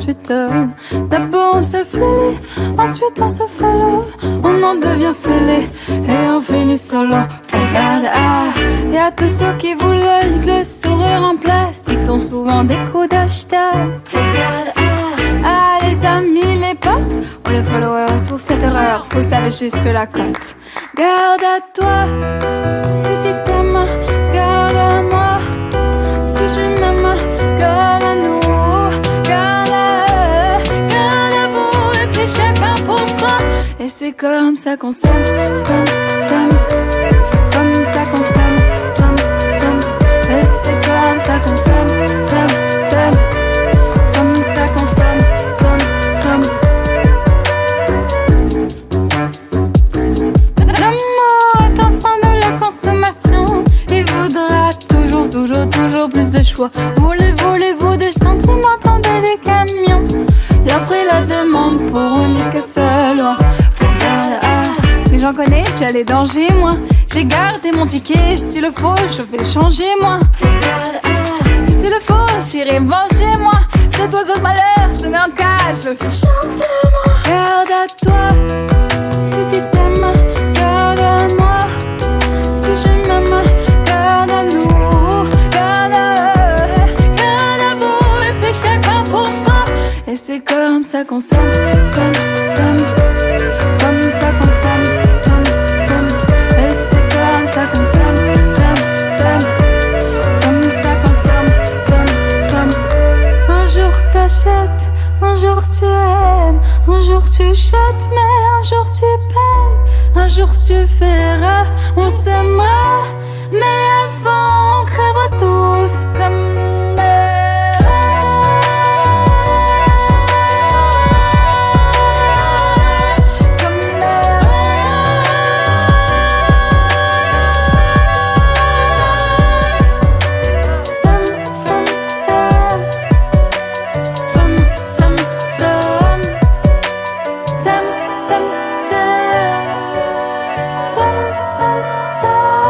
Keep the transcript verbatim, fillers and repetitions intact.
trente-huit heures. D'abord on se fait, ensuite on se follow. On en devient fêlé et on finit solo. Regarde, ah, y'a tous ceux qui voulaient que le sourire en plastique sont souvent des coups d'hashtag. Regarde, ah, ah, les amis, les potes, ou les followers, vous faites erreur, vous savez juste la cote. Garde à toi, si tu t'aimes, garde à moi. Si je m'aime, garde à nous, garde à eux, garde à vous, et puis chacun pour soi. Et c'est comme ça qu'on s'aime, s'aime, s'aime. Comme ça qu'on s'aime, s'aime, s'aime. Et c'est comme ça qu'on s'aime, s'aime, s'aime. Comme ça qu'on s'aime, s'aime, s'aime. L'amour est un frein de la consommation. Il voudra toujours, toujours, toujours plus de choix. Voulez, voulez-vous des sentiments, tendez des camions. L'offre et la demande pour une que seule loi. Regarde, ah, mais j'en connais déjà les dangers, moi. J'ai gardé mon ticket, s'il le faut, je vais changer, moi. Regarde, ah, s'il le faut, j'irai venger, moi. Cet oiseau de malheur, je le mets en cage, je le fais chanter, moi. Garde à toi, si tu t'aimes, garde à moi. Si je m'aime, garde à nous, garde à eux, garde à vous, et puis chacun pour soi. Et c'est comme ça qu'on s'aime, s'aime, s'aime. Comme ça qu'on s'aime, s'aime, s'aime. Et c'est comme ça qu'on s'aime, s'aime, s'aime. Comme ça qu'on s'aime, s'aime, s'aime. Un jour t'achètes, un jour tu aimes, un jour tu jettes, mais un jour tu payes. Un jour tu verras, on s'aimera, mais avant on crèvera tous comme des... So